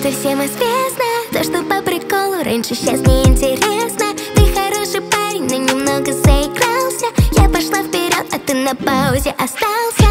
Это всем известно, то, что по приколу раньше, сейчас неинтересно. Ты хороший парень, но немного заигрался. Я пошла вперед, а ты на паузе остался.